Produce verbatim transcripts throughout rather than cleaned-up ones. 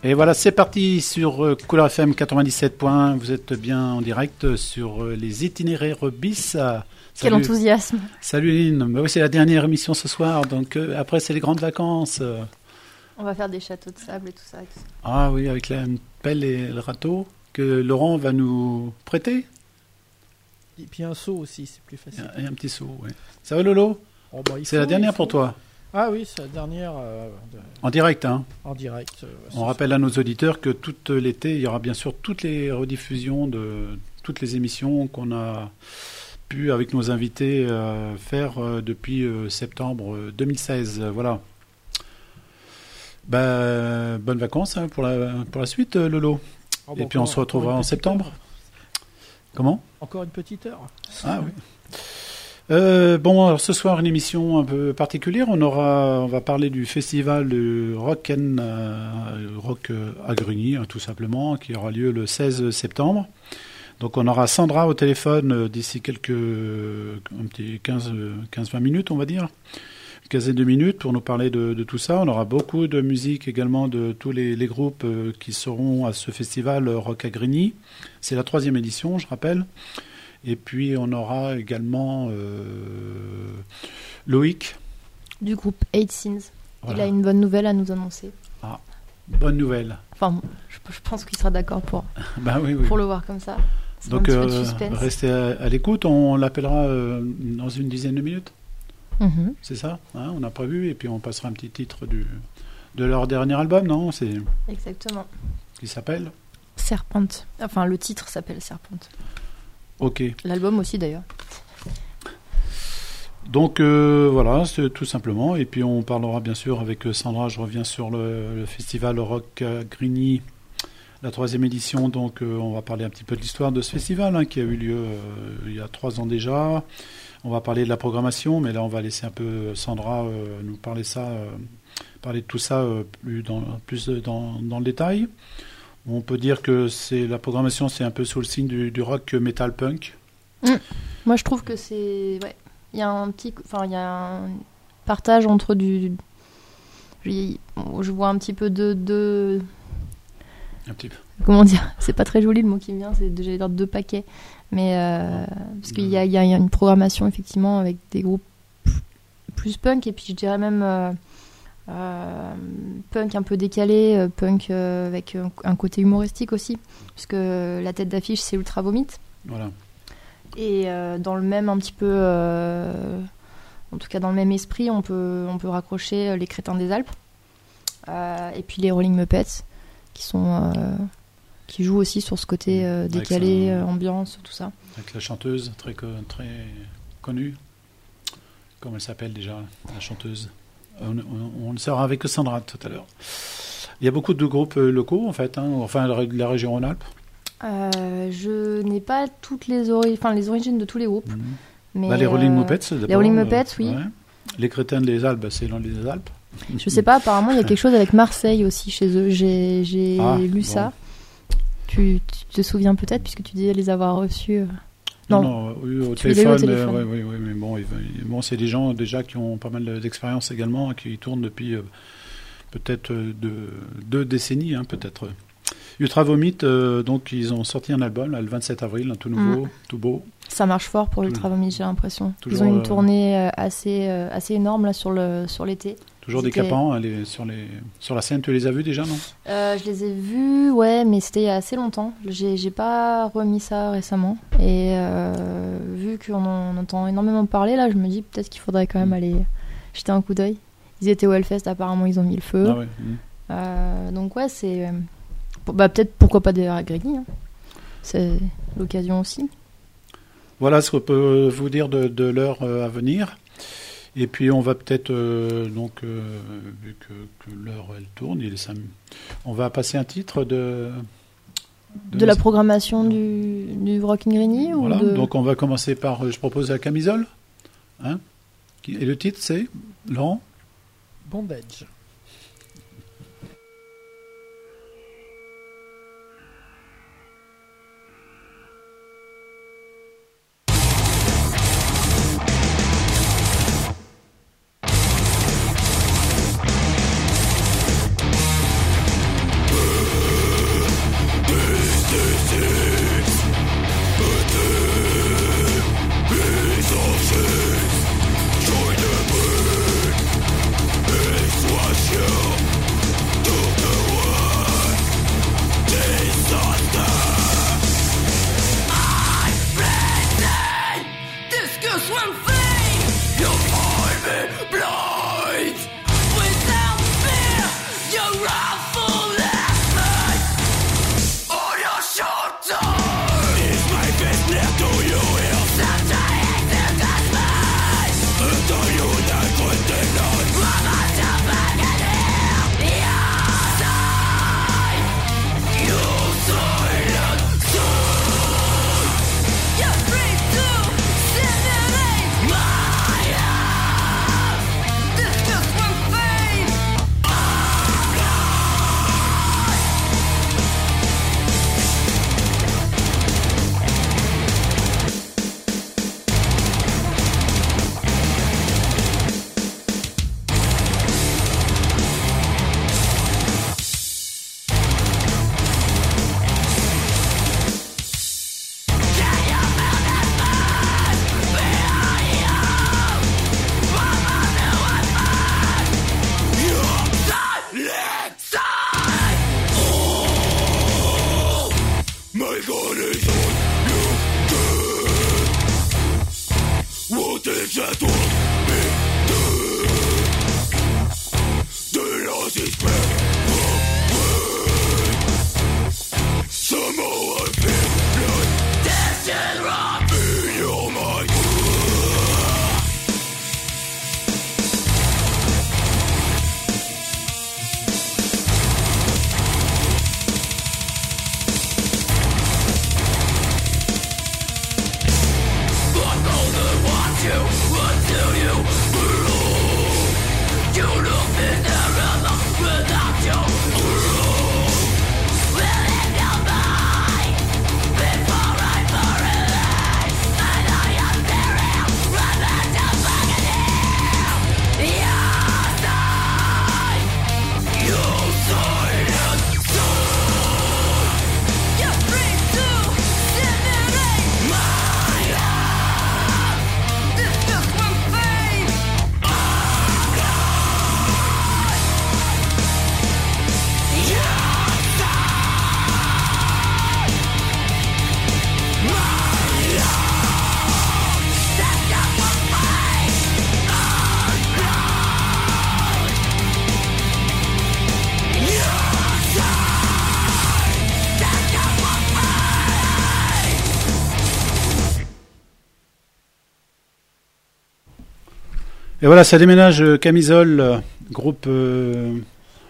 Et voilà, c'est parti sur euh, Couleur F M quatre-vingt-dix-sept point un. Vous êtes bien en direct sur euh, les itinéraires bis. Euh, Quel salut. enthousiasme. Salut Lynn. Bah oui, c'est la dernière émission ce soir, donc euh, après c'est les grandes vacances. Euh. On va faire des châteaux de sable et tout ça. Et tout ça. Ah oui, avec la pelle et le râteau que Laurent va nous prêter. Et puis un seau aussi, c'est plus facile. Et un petit seau, oui. Ça va Lolo? Oh, bah, C'est faut, la dernière faut. pour toi? Ah oui, c'est la dernière euh, de... En direct, hein? En direct. Euh, On rappelle à nos auditeurs que tout l'été, il y aura bien sûr toutes les rediffusions de toutes les émissions qu'on a pu, avec nos invités, euh, faire euh, depuis euh, septembre deux mille seize. Euh, voilà. Bah, bonnes vacances hein, pour, la, pour la suite, euh, Lolo. Oh, Et bon, puis on encore, se retrouvera en septembre. Heure. Comment? Encore une petite heure. Ah oui. Euh, bon, alors ce soir, une émission un peu particulière. On aura, on va parler du festival de Rock, and, euh, rock euh, à Grigny, hein, tout simplement, qui aura lieu le seize septembre. Donc, on aura Sandra au téléphone euh, d'ici quelques, un petit quinze vingt minutes, on va dire, une quinzaine de minutes pour nous parler de, de tout ça. On aura beaucoup de musique également de tous les, les groupes euh, qui seront à ce festival euh, Rock à Grigny. C'est la troisième édition, je rappelle. Et puis, on aura également euh, Loïc. Du groupe Eight Sins. Voilà. Il a une bonne nouvelle à nous annoncer. Ah, bonne nouvelle. Enfin, je, je pense qu'il sera d'accord pour, bah oui, oui. pour le voir comme ça. C'est Donc, un petit euh, peu de suspense. restez à, à l'écoute. On l'appellera euh, dans une dizaine de minutes. Mm-hmm. C'est ça hein, on a prévu. Et puis, on passera un petit titre du, de leur dernier album, non? C'est, Exactement. qui s'appelle Serpente. Enfin, le titre s'appelle Serpente. Ok. L'album aussi, d'ailleurs. Donc euh, voilà, c'est tout simplement. Et puis on parlera bien sûr avec Sandra. Je reviens sur le, le festival Rock à Grigny, la troisième édition. Donc euh, on va parler un petit peu de l'histoire de ce festival hein, qui a eu lieu euh, il y a trois ans déjà. On va parler de la programmation, mais là on va laisser un peu Sandra euh, nous parler ça, euh, parler de tout ça euh, plus dans plus dans, dans le détail. On peut dire que c'est la programmation, c'est un peu sous le signe du, du rock metal punk. Mmh. Moi, je trouve que c'est, ouais, il y a un petit, enfin, il y a un partage entre du, je, je vois un petit peu de, de, un petit peu. Comment dire, c'est pas très joli le mot qui me vient, c'est j'allais dire deux paquets, mais euh, parce qu'il y a, il y a une programmation effectivement avec des groupes plus punk et puis je dirais même. Euh, Euh, punk un peu décalé, euh, punk euh, avec un, un côté humoristique aussi, puisque la tête d'affiche c'est Ultra Vomit. Voilà. Et euh, dans le même un petit peu, euh, en tout cas dans le même esprit, on peut on peut raccrocher les Crétins des Alpes euh, et puis les Rolling Muppets qui sont euh, qui jouent aussi sur ce côté euh, décalé, un, ambiance, tout ça. Avec la chanteuse très très connue, comment elle s'appelle déjà la chanteuse? On, on, on le saura avec Sandra tout à l'heure. Il y a beaucoup de groupes locaux en fait, hein, enfin la, la région Rhône-Alpes. Euh, je n'ai pas toutes les, ori- enfin, les origines de tous les groupes. Mmh. Mais bah, les Rolling euh, Muppets, d'abord. Les Rolling Muppets, oui. Ouais. Les Crétins des Alpes, c'est dans les Alpes. Je sais pas, apparemment il y a quelque chose avec Marseille aussi chez eux. J'ai, j'ai ah, lu bon. ça. Tu, tu te souviens peut-être puisque tu disais les avoir reçus. Non, non, non oui, au tu téléphone, au téléphone. Euh, oui, oui, oui, mais bon, bon, c'est des gens déjà qui ont pas mal d'expérience également, qui tournent depuis euh, peut-être deux, deux décennies, hein, peut-être. Ultra Vomit, euh, donc ils ont sorti un album là, le vingt-sept avril, un tout nouveau, mmh. tout beau. Ça marche fort pour Ultra Vomit, j'ai l'impression. Toujours, ils ont une tournée euh, assez, euh, assez énorme là sur, le, sur l'été. Toujours des capants hein, les, sur, les, sur la scène, tu les as vus déjà, non euh, Je les ai vus, ouais, mais c'était il y a assez longtemps. J'ai, j'ai pas remis ça récemment. Et euh, vu qu'on en entend énormément parler, là, je me dis peut-être qu'il faudrait quand même aller jeter un coup d'œil. Ils étaient au Hellfest, apparemment, ils ont mis le feu. Ah ouais, mmh. euh, donc, ouais, c'est. Bah, peut-être pourquoi pas des Grigny. Hein. C'est l'occasion aussi. Voilà ce qu'on peut vous dire de, de l'heure à venir. Et puis on va peut-être, euh, donc, euh, vu que, que l'heure elle tourne, il est cinq... on va passer un titre de... De, de la programmation du, du Rock in Grigny ou voilà, de... donc on va commencer par, je propose la camisole. Hein, et le titre c'est, Laurent ? Bondage. Bondage. Et voilà, ça déménage euh, Camisole, euh, groupe. Euh,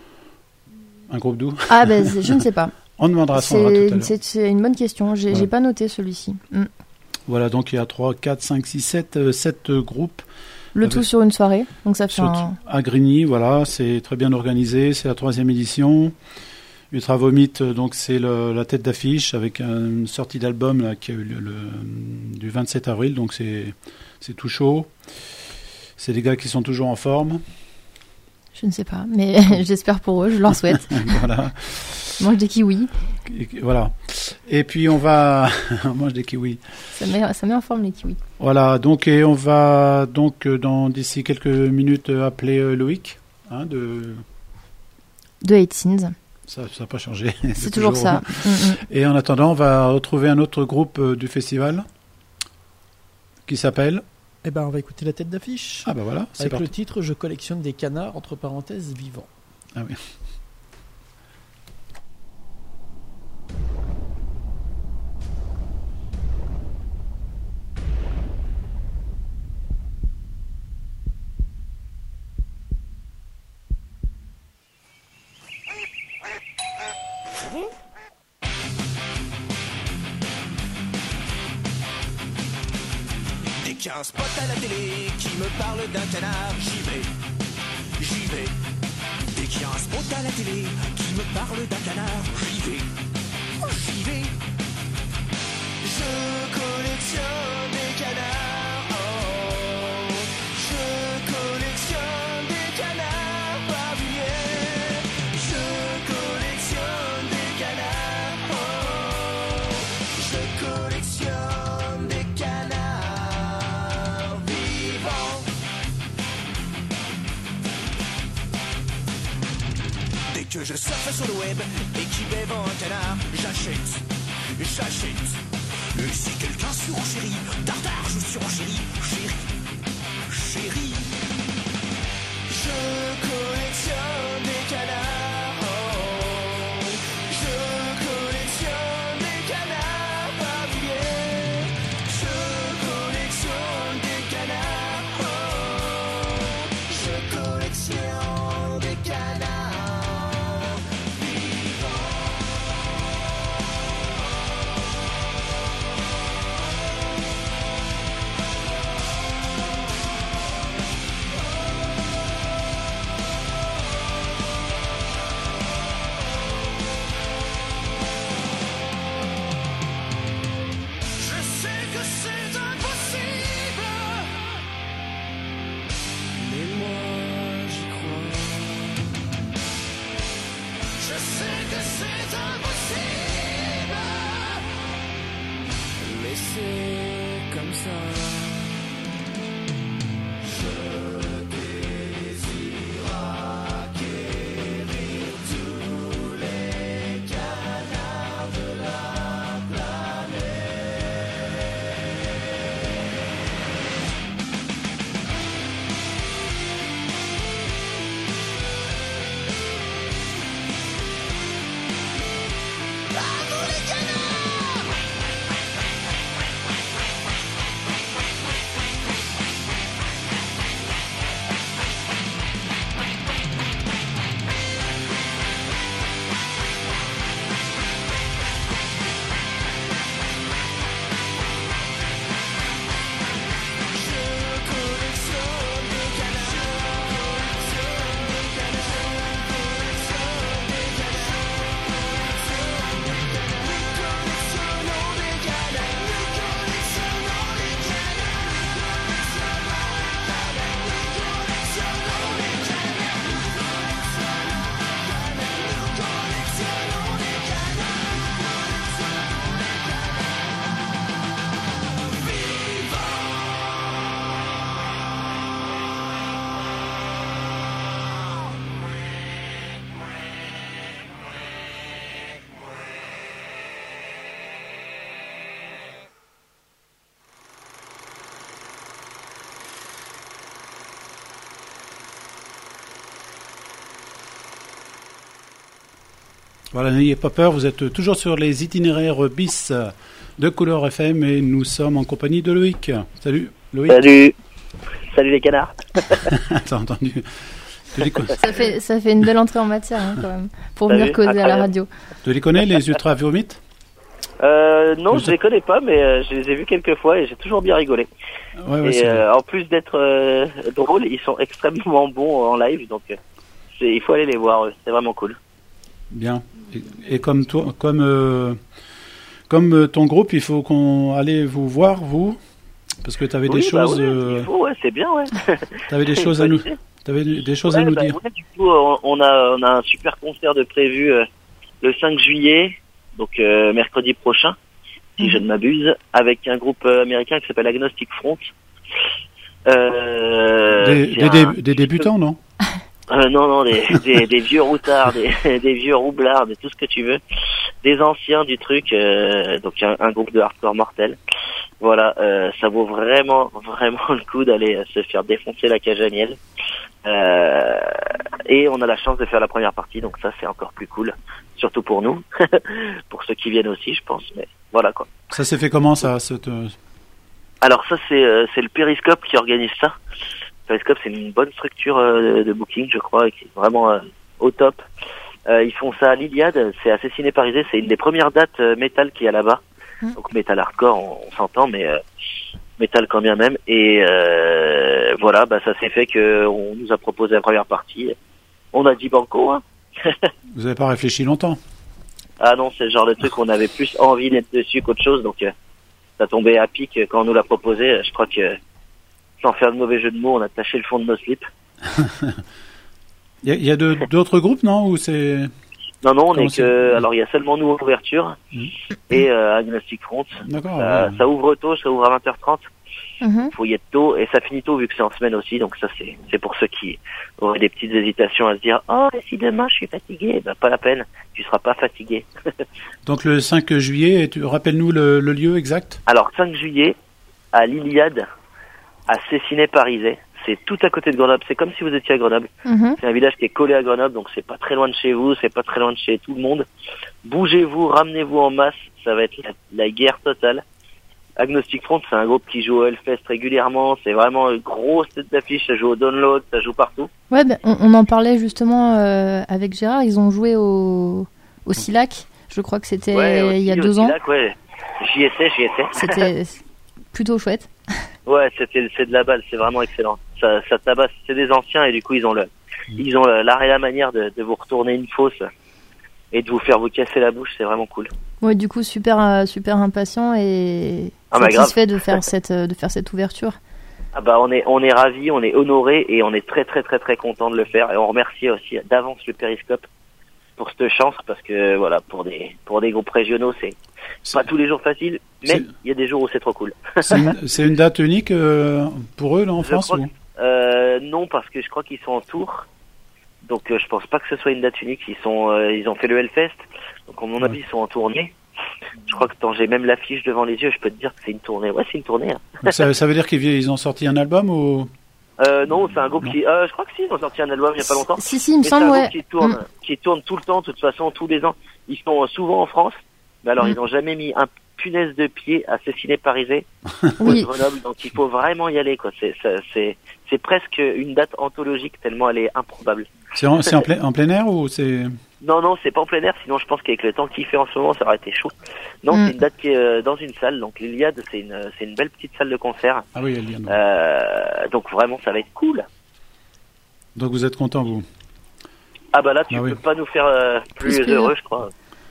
un groupe d'où? Ah, ben c'est- je ne sais pas. On demandera à Sandra tout à C'est l'heure. c'est- c'est une bonne question. J'ai Voilà. j'ai pas noté celui-ci. Mm. Voilà, donc il y a trois, quatre, cinq, six, sept, sept groupes Le Avec- tout sur une soirée. Donc ça fait sur- un... à Grigny. Voilà, c'est très bien organisé. C'est la troisième édition. Ultra Vomit, euh, donc c'est le- la tête d'affiche avec une sortie d'album là, qui a eu lieu le, du vingt-sept avril. Donc c'est c'est tout chaud. C'est des gars qui sont toujours en forme. Je ne sais pas, mais j'espère pour eux, je leur souhaite. Voilà. Ils mangent des kiwis. Et, voilà. Et puis on va, on mange des kiwis. Ça met, ça met en forme les kiwis. Voilà. Donc et on va donc euh, dans d'ici quelques minutes euh, appeler euh, Loïc. Hein, de De Eight Sins. ça, ça n'a pas changé. C'est toujours ça. Mm, mm. Et en attendant, on va retrouver un autre groupe euh, du festival qui s'appelle. Eh ben, on va écouter la tête d'affiche. Ah bah voilà. C'est avec parti. le titre Je collectionne des canards, entre parenthèses, vivants. Ah oui. Dès qu'il y a un spot à la télé qui me parle d'un canard, j'y vais, j'y vais. Dès qu'il y a un spot à la télé qui me parle d'un canard, j'y vais, j'y vais. Je collectionne des canards, oh. Je collectionne des canards pavillés. Je collectionne des canards, oh. Je collectionne des canards vivants. Dès que je surfe sur le web et qu'il m'est vend un canard, j'achète, j'achète. Et si quelqu'un surenchérit, tardard, je surenchéris, chérie, chérie. Je collectionne des canards, oh. Je collectionne des canards pavillés. Je collectionne des canards, oh. Je collectionne des canards vivants. Je sais que c'est impossible, mais moi j'y crois. Je sais que c'est impossible, mais c'est comme ça. Je désire acquérir tous les canards de la planète. Voilà, n'ayez pas peur, vous êtes toujours sur les itinéraires bis de Couleur F M et nous sommes en compagnie de Loïc. Salut Loïc. Salut. Salut les canards. T'as entendu? Tu les connais, Ça fait, ça fait une belle entrée en matière hein, quand même, pour T'as venir vu causer à la Incroyable. radio. tu les connais les ultra viomites? Euh, non, Comme je ça. les connais pas, mais euh, je les ai vus quelques fois et j'ai toujours bien rigolé. Ouais, ouais, et c'est euh, en plus d'être euh, drôles, ils sont extrêmement bons en live, donc euh, c'est, il faut aller les voir, eux. C'est vraiment cool. bien. Et, et comme toi, comme euh, comme euh, ton groupe, il faut qu'on allait vous voir vous, parce que tu avais Oui, des bah choses, ouais, euh, il faut, ouais, c'est bien, ouais. t'avais des C'est choses une à nous, bonne idée. t'avais des choses Ouais, à nous bah, dire. ouais, du coup, on on a, on a un super concert de prévu euh, le cinq juillet, donc euh, mercredi prochain, si je ne m'abuse, avec un groupe euh, américain qui s'appelle Agnostic Front. Euh, Des, c'est des, un- dé- des débutants, non? Euh, non, non, des, des, des vieux routards, des, des vieux roublards, de tout ce que tu veux. Des anciens du truc, euh, donc un, un groupe de hardcore mortel. Voilà, euh, ça vaut vraiment, vraiment le coup d'aller euh, se faire défoncer la cage à miel. Euh, et on a la chance de faire la première partie, donc ça c'est encore plus cool. Surtout pour nous, pour ceux qui viennent aussi, je pense. Mais voilà quoi. Ça s'est fait comment ça? Cette, euh, Alors ça c'est euh, c'est le Periscope qui organise ça. Periscope c'est une bonne structure euh, de booking je crois et qui est vraiment euh, au top. Euh, ils font ça à l'Iliade, c'est assez ciné-parisé, c'est une des premières dates euh, métal qu'il y a là-bas. Mm. Donc métal hardcore on, on s'entend mais euh, métal quand bien même et euh, voilà bah ça s'est fait que on nous a proposé la première partie. On a dit banco hein. vous n'avez pas réfléchi longtemps? Ah non, c'est le genre de truc où on avait plus envie d'être dessus qu'autre chose, donc euh, ça tombait à pic quand on nous l'a proposé. Je crois que, sans faire de mauvais jeu de mots, on a taché le fond de nos slips. Il y a, il y a de- d'autres groupes, non? Ou c'est... Non, non, on Comment est c'est que... Alors, il y a seulement nous en ouverture Mhm. et euh, Agnostic Front. D'accord. Ça, ouais. ça ouvre tôt, ça ouvre à vingt heures trente. Mhm. Faut y être tôt et ça finit tôt vu que c'est en semaine aussi. Donc ça, c'est c'est pour ceux qui auraient des petites hésitations à se dire « Oh, et si demain je suis fatigué ?» Ben, pas la peine, tu seras pas fatigué. Donc le cinq juillet, et tu rappelles-nous le, le lieu exact? Alors, cinq juillet, à l'Iliade, à Cessiné-Parisais. C'est tout à côté de Grenoble. C'est comme si vous étiez à Grenoble. Mhm. C'est un village qui est collé à Grenoble, donc c'est pas très loin de chez vous, c'est pas très loin de chez tout le monde. Bougez-vous, ramenez-vous en masse, ça va être la, la guerre totale. Agnostic Front, c'est un groupe qui joue au Hellfest régulièrement, c'est vraiment une grosse tête d'affiche, ça joue au Download, ça joue partout. Ouais, ben, on, on en parlait justement euh, avec Gérard. Ils ont joué au, au Silac. Je crois que c'était Ouais, aussi, il y a au deux ans. Silac, ouais. J'y étais, j'y étais. C'était plutôt chouette. Ouais, c'était c'est de la balle, c'est vraiment excellent. Ça, ça tabasse, c'est des anciens et du coup ils ont le, ils ont le- l'art et la manière de, de vous retourner une fosse et de vous faire vous casser la bouche, c'est vraiment cool. Ouais, du coup, super, euh, super impatient et Ah bah, satisfait de faire cette, euh, de faire cette ouverture. Ah bah on est on est ravis, on est honorés et on est très très très très content de le faire et on remercie aussi d'avance le Periscope pour cette chance parce que voilà pour des pour des groupes régionaux c'est pas tous les jours facile mais c'est- il y a des jours où c'est trop cool. C'est une, c'est une date unique euh, pour eux, là, en Je France crois ou... Euh, non parce que je crois qu'ils sont en tour donc euh, je pense pas que ce soit une date unique. Ils sont euh, ils ont fait le Hellfest donc à mon avis ils sont en tournée. Je crois que quand j'ai même l'affiche devant les yeux je peux te dire que c'est une tournée. Ouais c'est une tournée. Hein. Donc ça, ça veut dire qu'ils vi- ils ont sorti un album ou... Euh, non c'est un groupe Non. qui euh, je crois que si ils ont sorti un album il y a pas longtemps. Si, si, il me Mais c'est un semble, groupe ouais. qui tourne, Mm. qui tourne tout le temps, de toute façon, tous les ans. Ils sont euh, souvent en France, mais alors Mm. ils n'ont jamais mis un punaise de pied à Cessiné-Parisais ou Oui. à Grenoble, donc il faut vraiment y aller, quoi. C'est, ça- c'est, c'est presque une date anthologique tellement elle est improbable. C'est en, c'est en, plein, en plein air ou c'est... Non, non, c'est pas en plein air, sinon je pense qu'avec le temps qu'il fait en ce moment, ça aurait été chaud. Non, Mm. c'est une date qui est euh, dans une salle, donc l'Iliade, c'est une, c'est une belle petite salle de concert. Ah oui, elle y est. Euh, donc vraiment, ça va être cool. Donc vous êtes content, vous? Ah bah là, tu Ah peux oui. pas nous faire euh, plus, Plus plaisir. heureux, je crois.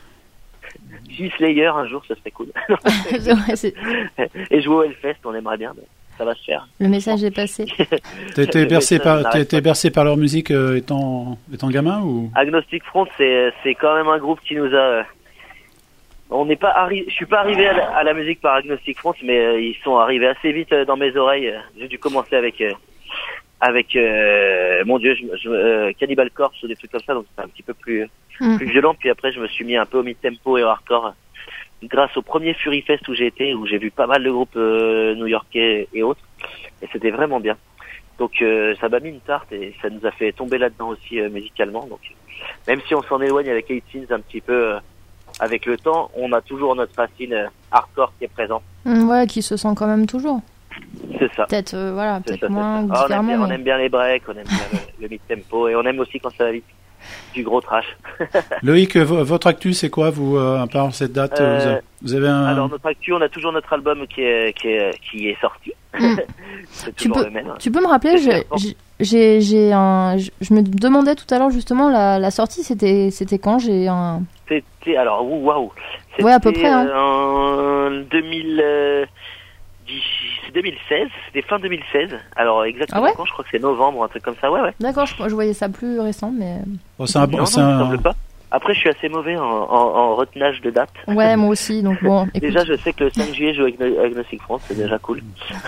Si Slayer un jour, ça serait cool. Ouais, c'est- Et jouer au Hellfest, on aimerait bien, mais ça va se faire. le message est passé. T'as été Le bercé message par, n'arrête t'as été pas. bercé par leur musique euh, étant, étant gamin ou... Agnostic Front, c'est c'est quand même un groupe qui nous a. euh, On n'est pas arri... Je suis pas arrivé à la, à la musique par Agnostic Front, mais euh, ils sont arrivés assez vite euh, dans mes oreilles. Euh, J'ai dû commencer avec euh, avec euh, mon Dieu, je, je, euh, Cannibal Corpse ou des trucs comme ça, donc c'est un petit peu plus Mm. plus violent. Puis après, je me suis mis un peu au mid-tempo et au hardcore. Grâce au premier Fury Fest où j'ai été, où j'ai vu pas mal de groupes euh, new-yorkais et autres, et c'était vraiment bien. Donc euh, ça m'a mis une tarte et ça nous a fait tomber là-dedans aussi euh, musicalement. Donc même si on s'en éloigne avec Eight Sins un petit peu euh, avec le temps, on a toujours notre racine euh, hardcore qui est présente. Mmh, ouais, qui se sent quand même toujours. C'est ça. Peut-être, euh, voilà, C'est peut-être ça, moins c'est ou ça. Ah, on, aime différemment. bien, on mais- aime bien les breaks, on aime bien le, le mid-tempo, et on aime aussi quand ça va vite. Du gros trash. Loïc, v- votre actu, c'est quoi, vous, euh, à part cette date Euh, vous, avez, vous avez un... Alors notre actu, on a toujours notre album qui est qui est qui est sorti. Mm. C'est Tu toujours peux, le même. tu peux me rappeler, C'est j'ai- important. j'ai- j'ai j'ai un, je je me demandais tout à l'heure justement la, la sortie, c'était c'était quand j'ai un. C'était alors ouh, waouh. C'était Ouais, à peu près, hein. euh, en deux mille euh, dix c'est deux mille seize, c'était fin deux mille seize. Alors exactement Ah ouais quand, je crois que c'est novembre, un truc comme ça. Ouais ouais. D'accord, je, je voyais ça plus récent, mais Oh, c'est un bon... Non, non, c'est il me un- semble pas. Après, je suis assez mauvais en, en, en retenage de date. ouais, moi aussi. Donc bon, écoute. Déjà, je sais que le cinq juillet, je joue avec Agno- Agnostic Front, c'est déjà cool.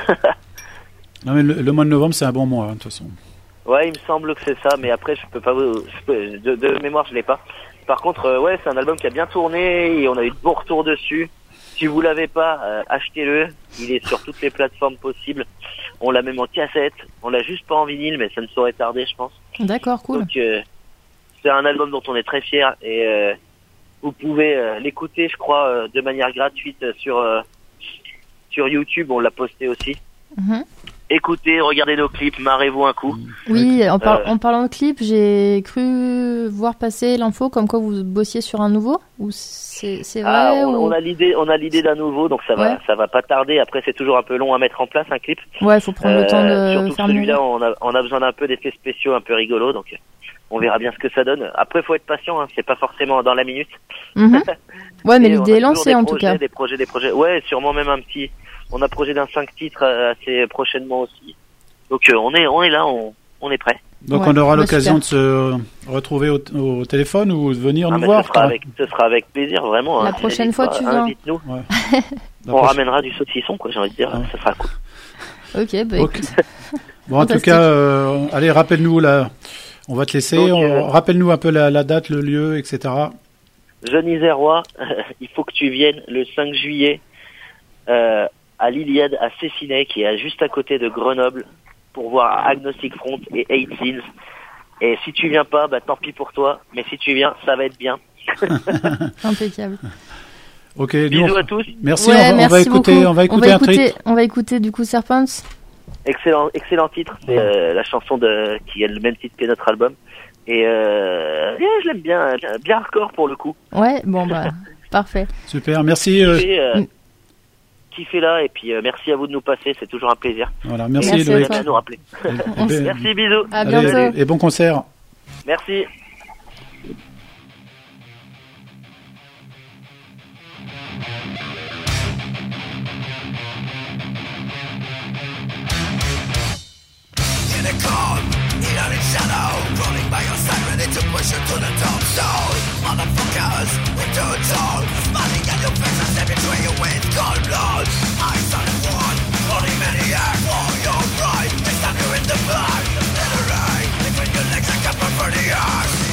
Non, mais le, le mois de novembre, c'est un bon mois, hein, de toute façon. Ouais, il me semble que c'est ça, mais après, je peux pas vous... je peux- De, de mémoire, je l'ai pas. Par contre, euh, ouais, c'est un album qui a bien tourné et on a eu de bons retours dessus. Si vous l'avez pas, euh, achetez-le. Il est sur toutes les plateformes possibles. On l'a même en cassette. On l'a juste pas en vinyle, mais ça ne saurait tarder, je pense. D'accord, cool. Donc, euh, c'est un album dont on est très fiers et euh, vous pouvez euh, l'écouter, je crois, euh, de manière gratuite euh, sur euh, sur YouTube. On l'a posté aussi. Mhm. Écoutez, regardez nos clips, marrez-vous un coup. Oui, en, par- Euh. en parlant de clip, j'ai cru voir passer l'info comme quoi vous bossiez sur un nouveau. Ou c'est c'est vrai Ah, on, ou... on a l'idée, on a l'idée d'un nouveau, donc ça va, Ouais. ça va pas tarder. Après, c'est toujours un peu long à mettre en place un clip. Ouais, il faut prendre le temps de Euh, surtout que faire le celui-là, nouveau. on a, on a besoin d'un peu d'effets spéciaux, un peu rigolos, donc euh, on verra bien ce que ça donne. Après, faut être patient, hein, c'est pas forcément dans la minute. Mhm. Ouais, mais Et on a l'idée est toujours lancée des en tout projets, cas. Des projets, des projets. Ouais, sûrement même un petit. On a projet d'un cinq titres euh, assez prochainement aussi. Donc euh, on est, on est là, on, on est prêt. Donc Ouais, on aura bah, l'occasion de se retrouver au, au téléphone ou de venir Ah, nous mais voir. ce sera avec, ce sera avec plaisir, vraiment. La hein. prochaine N'hésite fois, pas, tu viens. Invite-nous. Ouais. La On prochaine- ramènera du saucisson, quoi. J'ai envie de dire, Ah. ça sera cool. Ok, bah Ok. écoute. Bon, en tout Fantastique. cas, euh, allez, rappelle-nous là. On va te laisser. Donc, on- euh, Rappelle-nous un peu la, la date, le lieu, et cetera. Jeune Isérois, il faut que tu viennes le cinq juillet euh, à l'Iliade à Cessinay, qui est juste à côté de Grenoble, pour voir Agnostic Front et Eight Sins. Et si tu viens pas, bah tant pis pour toi. Mais si tu viens, ça va être bien. Impeccable. Ok. Nous, Bisous on- à tous. Merci. Ouais, on, va, on merci va écouter. beaucoup. On va écouter on va un écouter, truc. on va écouter du coup Serpents. Excellent, excellent titre. C'est euh, la chanson de qui est le même titre que notre album. Et euh, yeah, je l'aime bien, bien, bien hardcore pour le coup. Ouais, bon bah parfait. Super. Merci. euh, Kiffez, euh, Mm. kiffez là et puis euh, merci à vous de nous passer. C'est toujours un plaisir. voilà. Merci, Merci à Loïc. toi. À nous rappeler. Et- On et- se- Merci, bisous. À allez, bientôt. et bon concert. Merci. In a calm, neon in shadow, rolling by your side, ready to push you to the top zone. Motherfuckers, with two tone, smiling at your face as they betray you with cold blood. Eyes on one, only maniac for your pride. They stab you in the back, littering between your legs like a perverted ass.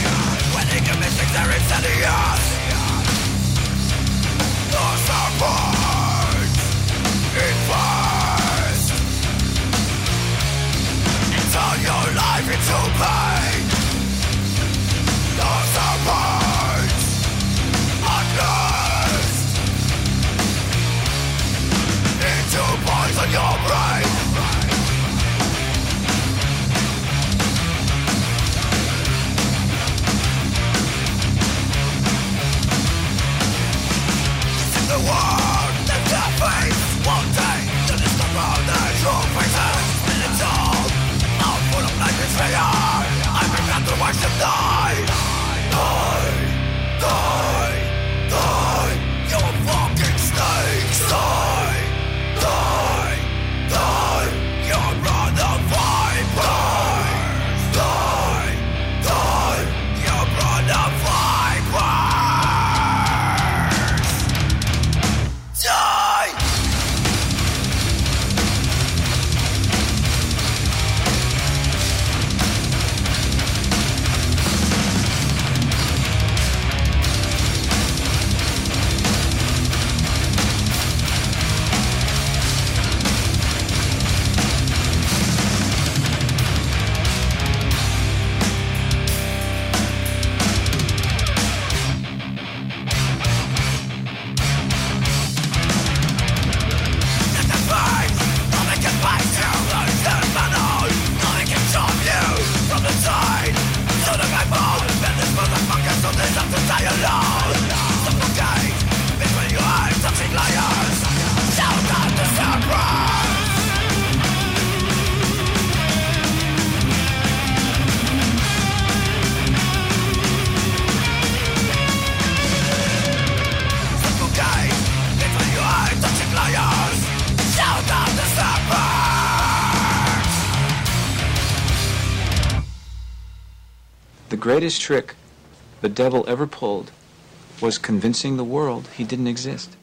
greatest trick the devil ever pulled was convincing the world he didn't exist.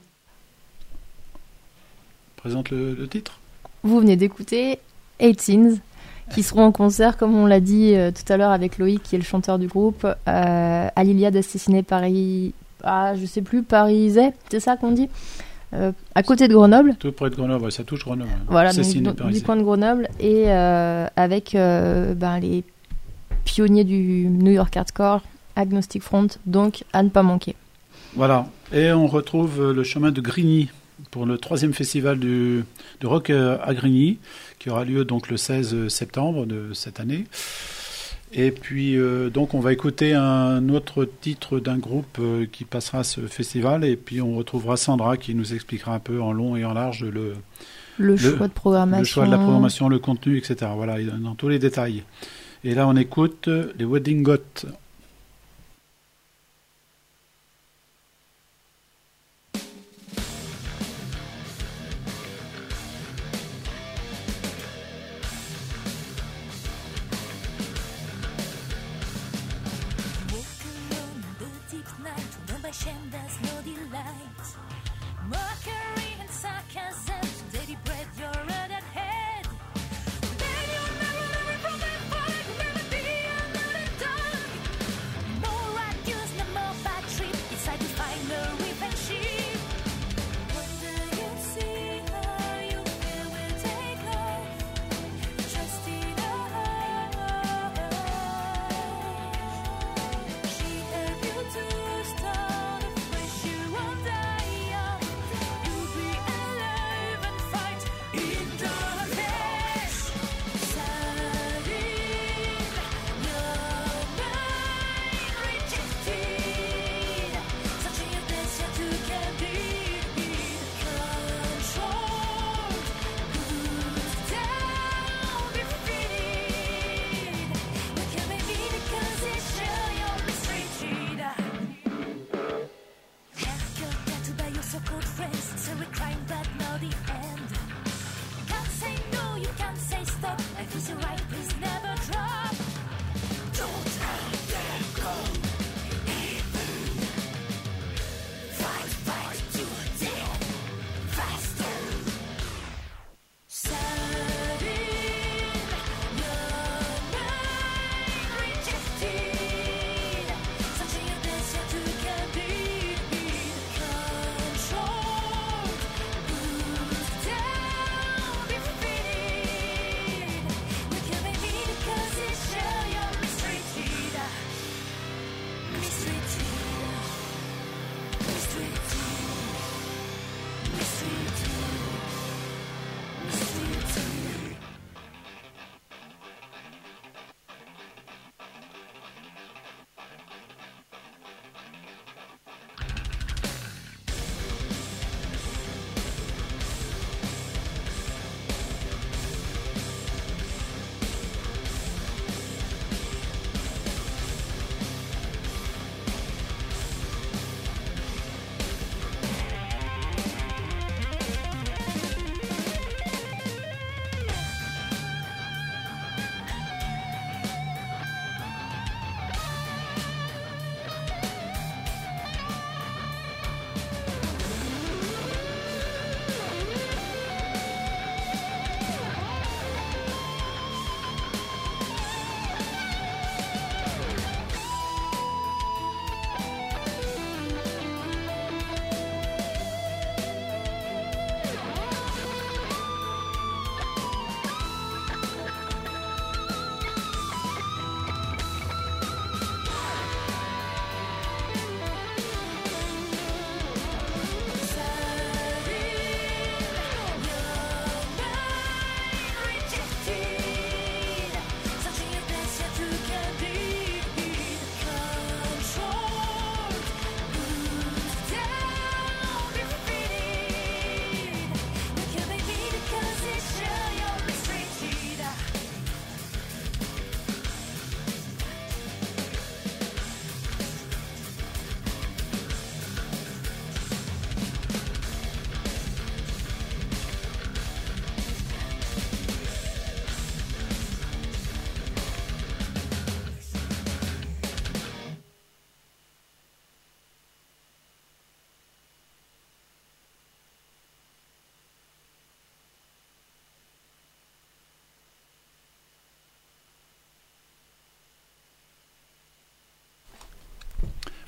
Présente le, le titre. Vous venez d'écouter Eighteens, qui seront en concert, comme on l'a dit euh, tout à l'heure avec Loïc, qui est le chanteur du groupe, euh, à l'Iliade Assassiné Paris... Ah, je sais plus, Parisais, c'est ça qu'on dit euh, à côté de Grenoble. Tout près de Grenoble, ouais, ça touche Grenoble. Ouais. Voilà, donc, Assassiné donc, Parisais. du coin de Grenoble, et euh, avec euh, ben, les pionniers du New York Hardcore, Agnostic Front, donc à ne pas manquer. Voilà, et on retrouve le chemin de Grigny pour le troisième festival du, de rock à Grigny, qui aura lieu donc le seize septembre de cette année. Et puis euh, donc on va écouter un autre titre d'un groupe euh, qui passera à ce festival, et puis on retrouvera Sandra qui nous expliquera un peu en long et en large le, le, le choix de programmation, le choix de la programmation, le contenu, et cetera. Voilà, dans tous les détails. Et là on écoute les Wedding Goths.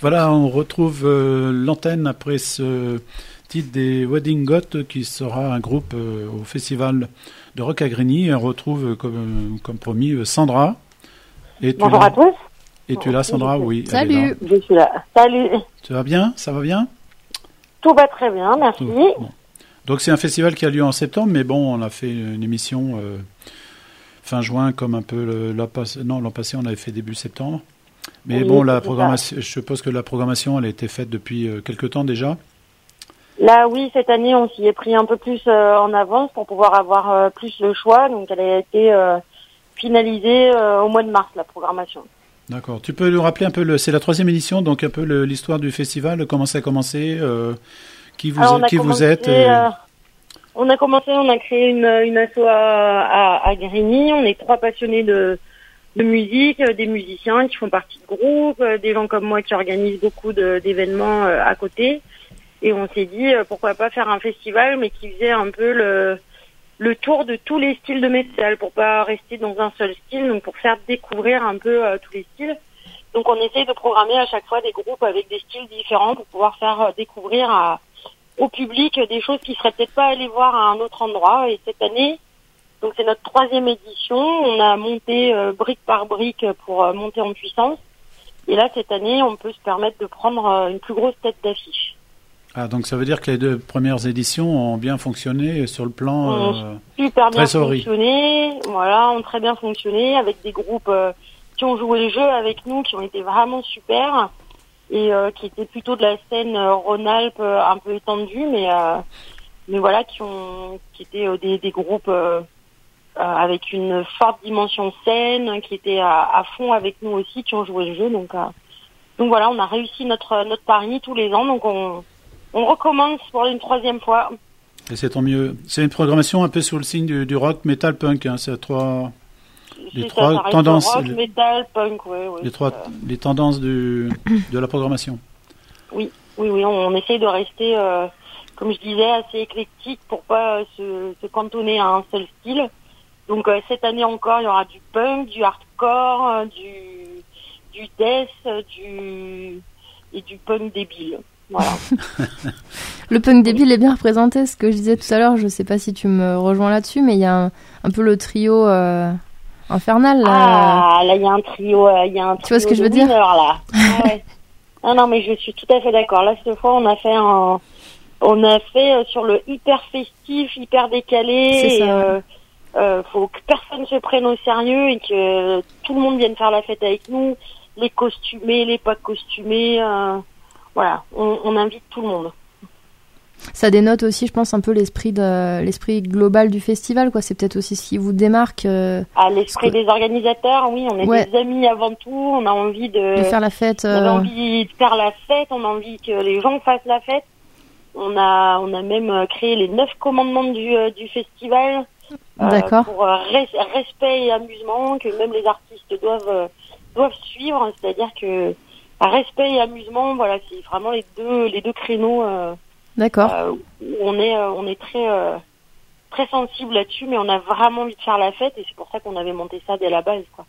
Voilà, on retrouve euh, l'antenne après ce titre des Wedding Goth qui sera un groupe euh, au festival de Rock à Grigny. On retrouve, euh, comme, comme promis, euh, Sandra. Et tu Bonjour l'as- à tous. Et tu es là, Sandra? Oui. elle est Salut. là. Je suis là. Salut. Tu vas bien? Ça va bien? Tout va très bien, merci. Bon. Donc c'est un festival qui a lieu en septembre, mais bon, on a fait une émission euh, fin juin, comme un peu le, l'an passé. Non, l'an passé, on avait fait début septembre. Mais Oui, bon, la c'est programmation, je suppose que la programmation, elle a été faite depuis euh, quelque temps déjà. Là, oui, cette année, on s'y est pris un peu plus euh, en avance pour pouvoir avoir euh, plus le choix. Donc, elle a été euh, finalisée euh, au mois de mars, la programmation. D'accord. Tu peux nous rappeler un peu, le, c'est la troisième édition, donc un peu le- l'histoire du festival, comment ça a commencé, euh, qui vous, Alors, on a qui vous commencé, êtes euh, euh, On a commencé, on a créé une, une asso à, à, à Grigny. On est trois passionnés de, de musique, euh, des musiciens qui font partie de groupes, euh, des gens comme moi qui organisent beaucoup de- d'événements euh, à côté. Et on s'est dit, euh, pourquoi pas faire un festival, mais qui faisait un peu le, le tour de tous les styles de métal, pour pas rester dans un seul style, donc pour faire découvrir un peu euh, tous les styles. Donc on essaye de programmer à chaque fois des groupes avec des styles différents pour pouvoir faire euh, découvrir à, au public des choses qui seraient peut-être pas allées voir à un autre endroit. Et cette année, donc c'est notre troisième édition, on a monté euh, brique par brique pour euh, monter en puissance. Et là, cette année, on peut se permettre de prendre euh, une plus grosse tête d'affiche. Ah, donc ça veut dire que les deux premières éditions ont bien fonctionné sur le plan Ont euh, super bien trésorerie. fonctionné, voilà, ont très bien fonctionné avec des groupes euh, qui ont joué le jeu avec nous, qui ont été vraiment super et euh, qui étaient plutôt de la scène euh, Rhône-Alpes euh, un peu étendue, mais euh, mais voilà, qui ont qui étaient euh, des, des groupes euh, euh, avec une forte dimension scène, qui étaient à, à fond avec nous aussi, qui ont joué le jeu. Donc euh, donc voilà, on a réussi notre notre pari tous les ans, donc on on recommence pour une troisième fois. Et c'est tant mieux. C'est une programmation un peu sur le signe du, du rock, metal, punk. Hein. C'est trois, les C'est trois ça, ça reste tendances, rock, le- metal, punk, ouais, ouais, les trois, c'est, euh, les tendances du, de la programmation. Oui, oui, oui, on, on essaye de rester, euh, comme je disais, assez éclectique pour pas euh, se, se cantonner à un seul style. Donc euh, cette année encore, il y aura du punk, du hardcore, euh, du du death, euh, du et du punk débile. Voilà. Le punk débile est bien représenté, ce que je disais tout à l'heure, je sais pas si tu me rejoins là-dessus, mais il y a un, un peu le trio euh, infernal. Là. Ah, là il y a un trio, euh, il y a un trio. Tu vois ce que je veux de dire winners, là. Ah, ouais. Ah non, mais je suis tout à fait d'accord. Là cette fois, on a fait un, on a fait euh, sur le hyper festif, hyper décalé. C'est ça. Et, euh, euh, faut que personne se prenne au sérieux et que tout le monde vienne faire la fête avec nous, les costumés, les pas costumés. Euh, voilà, on, on invite tout le monde. Ça dénote aussi, je pense, un peu l'esprit de l'esprit global du festival, quoi. C'est peut-être aussi ce qui vous démarque euh, À l'esprit Parce que- des organisateurs, oui, on est Ouais. des amis avant tout. On a envie de, de faire la fête. on avait euh, envie de faire la fête. On a envie que les gens fassent la fête. On a, on a même euh, créé les neuf commandements du, euh, du festival. euh, D'accord. Pour euh, res- respect et amusement, que même les artistes doivent euh, doivent suivre. C'est-à-dire que respect et amusement, voilà, c'est vraiment les deux les deux créneaux euh, D'accord. euh, où on est euh, on est très euh, très sensible là-dessus, mais on a vraiment envie de faire la fête et c'est pour ça qu'on avait monté ça dès la base, quoi.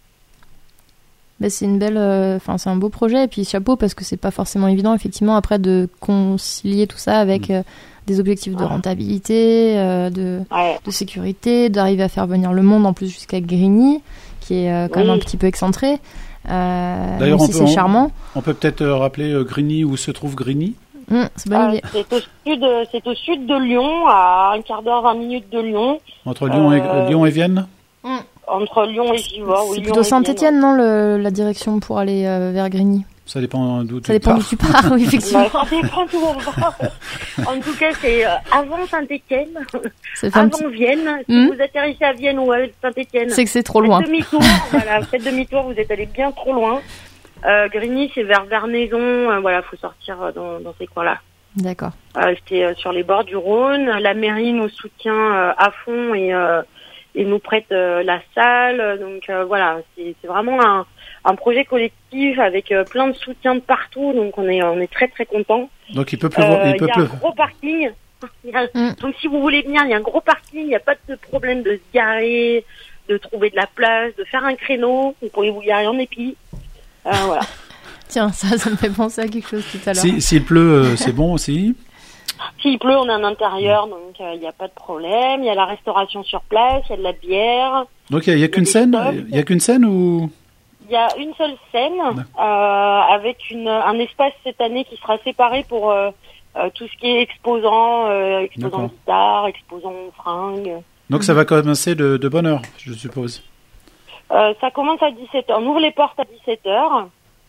Ben, c'est une belle, enfin c'est un beau projet et puis chapeau parce que c'est pas forcément évident effectivement après de concilier tout ça avec euh, des objectifs de rentabilité, euh, de, Ouais. de sécurité, d'arriver à faire venir le monde en plus jusqu'à Grigny qui est euh, quand Oui. même un petit peu excentré. Euh, D'ailleurs, même on si peut- c'est on- charmant. On peut peut-être euh, rappeler euh, Grigny, où se trouve Grigny. Hum, c'est bonne Ah, idée. c'est au sud, c'est au sud de Lyon, à un quart d'heure, vingt minutes de Lyon, Entre Lyon, et, Euh, Lyon et Vienne. entre Lyon et Givors. C'est plutôt Saint-Étienne, non, le, la direction pour aller euh, vers Grigny. Ça dépend d'où tu Ça dépend pars. d'où tu pars, oui, effectivement. Ça dépend d'où on va. En tout cas, c'est euh, avant Saint-Étienne, Ça fait un avant petit- Vienne. Si Hmm. vous atterrissez à Vienne ou à Saint-Étienne, C'est que c'est trop loin. faites demi-tour. Voilà, faites demi-tour. Vous êtes allé bien trop loin. Euh, Grigny, c'est vers Vernaison. Euh, voilà, faut sortir euh, dans, dans ces coins-là. D'accord. Euh, C'était euh, sur les bords du Rhône. La mairie nous soutient euh, à fond et, euh, et nous prête euh, la salle. Donc euh, voilà, c'est c'est vraiment un, un projet collectif avec euh, plein de soutien de partout. Donc on est on est très très contents. Donc il peut pleuvoir. Euh, il peut y a un pleuvoir. gros parking. Il y a- Mm. Donc si vous voulez venir, il y a un gros parking. Il n'y a pas de problème de se garer, de trouver de la place, de faire un créneau. Vous pouvez vous garer en épi. Euh, voilà. Tiens, ça, ça me fait penser à quelque chose tout à l'heure. Si, s'il pleut, euh, c'est bon aussi. S'il pleut, on est en intérieur, donc il n'y a pas de problème. Il y a la restauration sur place, il y a de la bière. Donc il n'y a, y a qu'une des scène stocks. Il y a qu'une scène ou Il y a une seule scène euh, avec une, un espace cette année qui sera séparé pour euh, euh, tout ce qui est exposant, euh, exposant D'accord. guitare, exposant fringues. Donc ça va commencer de, de bonne heure, je suppose. Euh, ça commence à dix-sept heures. On ouvre les portes à dix-sept heures.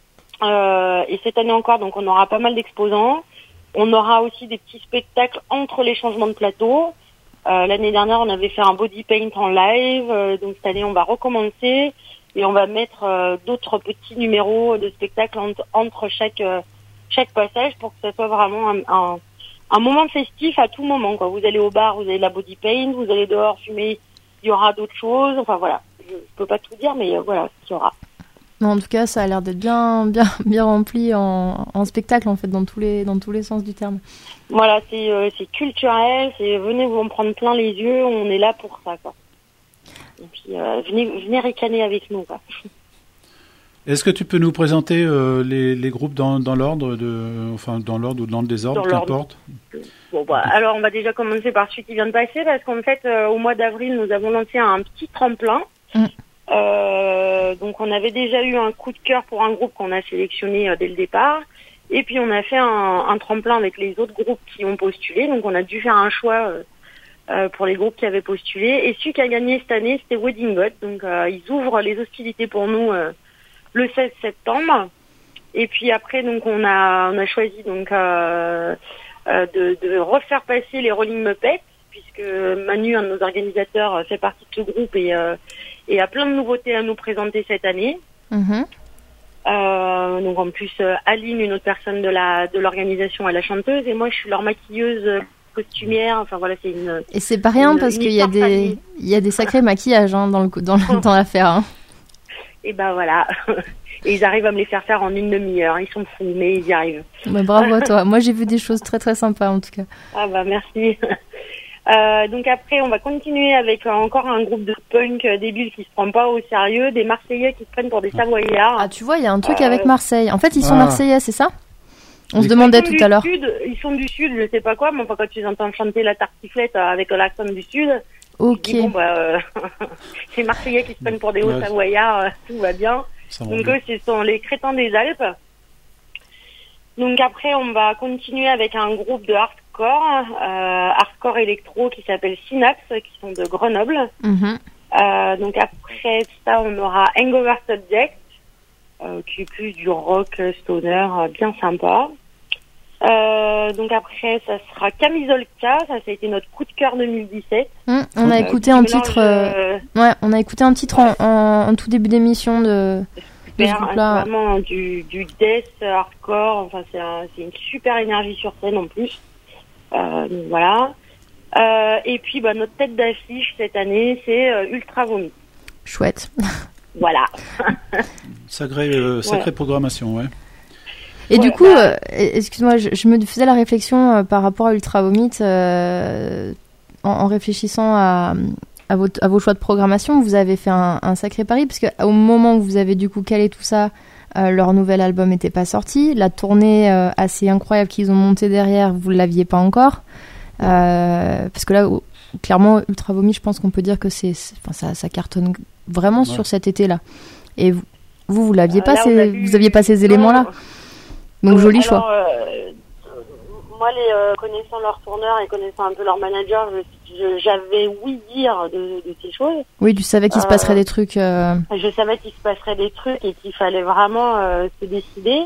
Euh, et cette année encore, donc on aura pas mal d'exposants. On aura aussi des petits spectacles entre les changements de plateau. Euh, l'année dernière, on avait fait un body paint en live. Euh, donc cette année, on va recommencer. Et on va mettre euh, d'autres petits numéros de spectacles entre, entre chaque euh, chaque passage pour que ça soit vraiment un, un, un moment festif à tout moment, quoi. Vous allez au bar, vous avez de la body paint, vous allez dehors fumer, il y aura d'autres choses. Enfin voilà, je, je peux pas tout dire, mais euh, voilà ce qu'il y aura. Mais en tout cas, ça a l'air d'être bien, bien, bien rempli en, en spectacle, en fait, dans tous les, dans tous les sens du terme. Voilà, c'est euh, c'est culturel, c'est venez vous en prendre plein les yeux, on est là pour ça, quoi. Et puis euh, venez, venez ricaner avec nous, quoi. Est-ce que tu peux nous présenter euh, les, les groupes dans, dans l'ordre de, enfin dans l'ordre ou dans le désordre, Dans l'ordre. qu'importe. Bon, bah, alors on va déjà commencer par celui qui vient de passer, parce qu'en fait, euh, au mois d'avril, nous avons lancé un petit tremplin. Mm. Euh, donc on avait déjà eu un coup de cœur pour un groupe qu'on a sélectionné euh, dès le départ. Et puis on a fait un, un tremplin avec les autres groupes qui ont postulé. Donc on a dû faire un choix euh, euh, pour les groupes qui avaient postulé. Et celui qui a gagné cette année, c'était Wedding God. Donc euh, ils ouvrent les hostilités pour nous euh, le seize septembre. Et puis après, donc on a on a choisi donc euh, euh, de, de refaire passer les Rolling Muppets, puisque Manu, un de nos organisateurs, fait partie de ce groupe et euh, et a plein de nouveautés à nous présenter cette année. Mm-hmm. Euh, donc en plus, euh, Aline, une autre personne de la de l'organisation, est la chanteuse, et moi je suis leur maquilleuse, euh, costumière. Enfin voilà, c'est une. Et c'est pas rien Une- parce une qu'il y a histoire des, famille. il y a des sacrés maquillages hein, dans le, dans, le- dans l'affaire. Hein. Et ben voilà. Et ils arrivent à me les faire faire en une demi-heure. Ils sont fous, mais ils y arrivent. Bah, bravo à toi. Moi, j'ai vu des choses très très sympas en tout cas. Ah bah merci. Euh, donc après, on va continuer avec euh, encore un groupe de punk euh, débiles qui se prend pas au sérieux, des Marseillais qui se prennent pour des Savoyards. Ah, tu vois, il y a un truc Euh, avec Marseille. En fait, ils sont Ah. Marseillais, c'est ça? On se Ils demandait Ils sont tout du à l'heure. Sud, ils sont du sud, je sais pas quoi, mais enfin quand tu les entends chanter la tartiflette euh, avec l'accent du sud, Ok. tu dis bon bah euh, c'est Marseillais qui se prennent pour des hauts Ouais. Savoyards, euh, tout va bien. Ça va Donc bien. eux, ce sont les crétins des Alpes. Donc après, on va continuer avec un groupe de hardcore, euh, hardcore électro qui s'appelle Synapse, qui sont de Grenoble. Mhm. Euh, donc après ça, on aura Hangover Subject, euh, qui est plus du rock stoner, euh, bien sympa. Euh, donc après, ça sera Camisolka, ça, ça a été notre coup de cœur deux mille dix-sept. Hum, on a Euh, écouté qui un mélange, titre. euh, euh, Ouais, on a écouté un titre en, en, en tout début d'émission de. super, ce groupe-là. vraiment du, du death hardcore, enfin c'est un, c'est une super énergie sur scène en plus. Euh, donc voilà. Euh, et puis bah, notre tête d'affiche cette année, c'est euh, Ultra Vomit. Chouette. Voilà. Sacrée, euh, sacrée Ouais. programmation, ouais. Et Ouais, du coup, bah- euh, excuse-moi, je, je me faisais la réflexion euh, par rapport à Ultra Vomit euh, en, en réfléchissant à, à, votre, à vos choix de programmation. Vous avez fait un, un sacré pari parce qu'au moment où vous avez du coup calé tout ça, euh, leur nouvel album n'était pas sorti. La tournée euh, assez incroyable qu'ils ont montée derrière, vous ne l'aviez pas encore. Euh, parce que là, oh, clairement, Ultra Vomit, je pense qu'on peut dire que c'est, c'est- enfin, ça, ça cartonne vraiment Ouais. sur cet été-là. Et vous, vous, vous l'aviez Euh, pas, là, ces, on a vu- vous aviez pas ces Non, éléments-là. Donc Euh, joli alors, choix. euh, moi, les euh, connaissant leur tourneur et connaissant un peu leur manager, je- je- j'avais oui dire de, de ces choses. Oui, tu savais qu'il se euh, passerait des trucs. euh, Je savais qu'il se passerait des trucs et qu'il fallait vraiment euh, se décider.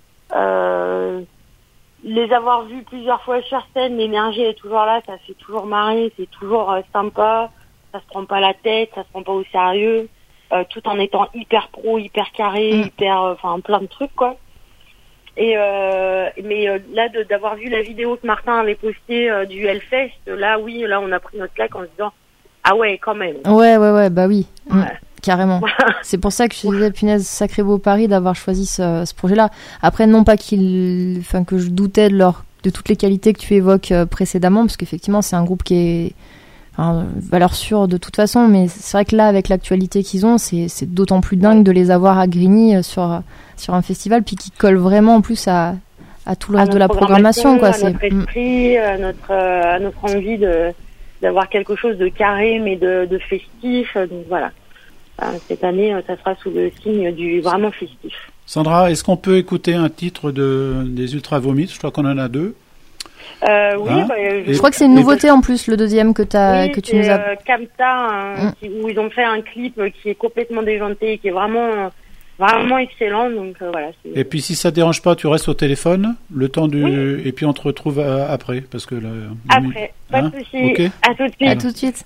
Euh, les avoir vus plusieurs fois sur scène, l'énergie est toujours là, ça fait toujours marrer, c'est toujours euh, sympa, ça se prend pas la tête, ça se prend pas au sérieux, euh, tout en étant hyper pro, hyper carré, Mm. hyper, euh, enfin plein de trucs quoi. Et euh, mais euh, là de- d'avoir vu la vidéo que Martin avait postée euh, du Hellfest, là oui, là on a pris notre claque en se disant ah ouais quand même. Ouais, ouais, ouais, bah oui, Mm, Ouais. carrément. C'est pour ça que je te disais, punaise, sacré beau pari d'avoir choisi ce, ce projet-là. Après, non pas qu'il, enfin, que je doutais de leur, de toutes les qualités que tu évoques euh, précédemment, parce qu'effectivement, c'est un groupe qui est enfin, valeur sûre de toute façon, mais c'est vrai que là, avec l'actualité qu'ils ont, c'est, c'est d'autant plus dingue de les avoir à Grigny sur, sur un festival, puis qui colle vraiment en plus à, à tout le reste de la programmation. Quoi. À C'est... notre esprit, à notre, à notre envie de, d'avoir quelque chose de carré, mais de, de festif. Donc voilà. Enfin, cette année, ça sera sous le signe du vraiment festif. Sandra, est-ce qu'on peut écouter un titre de, des Ultra Vomit? Je crois qu'on en a deux. Euh, oui, Hein bah, je... je crois que c'est une nouveauté en plus, le deuxième que, t'as, oui, que tu c'est, nous as... euh, Kamta, hein, Mm. qui, où ils ont fait un clip qui est complètement déjanté, qui est vraiment, vraiment excellent. Donc euh, voilà. C'est... Et puis si ça te dérange pas, tu restes au téléphone le temps du Oui. et puis on te retrouve euh, après parce que le... Après, pas Hein de souci. Ok. À tout de suite. À tout de suite.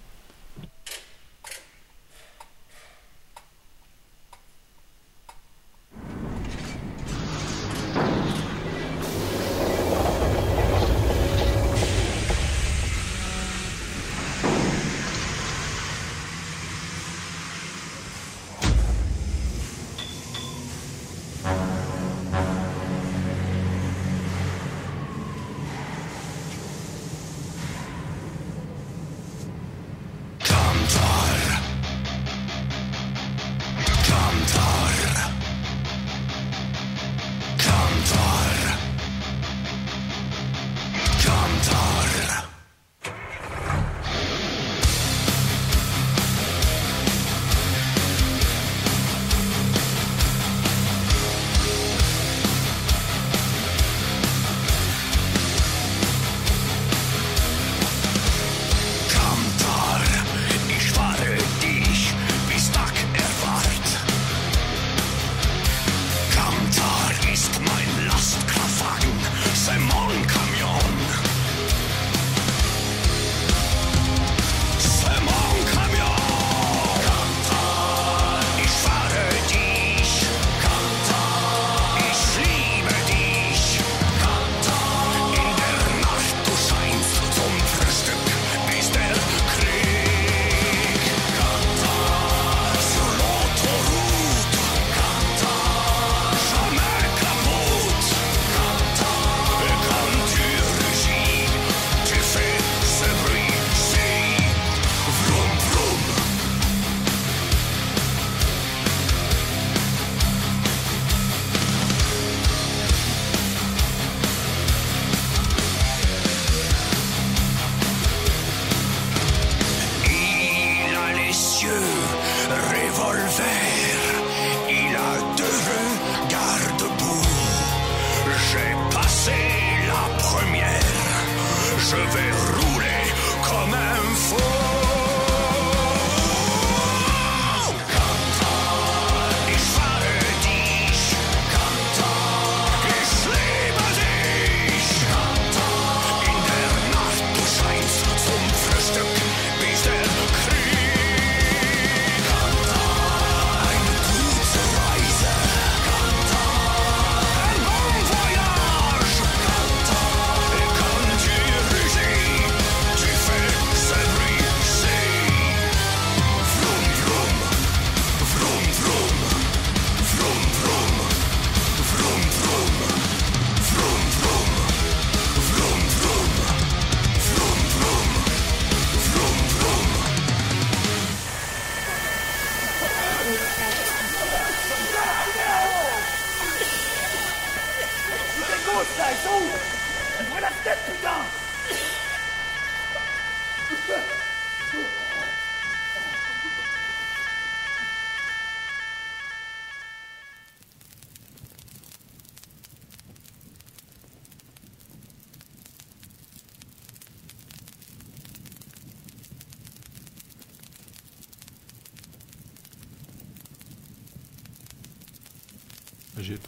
J'ai...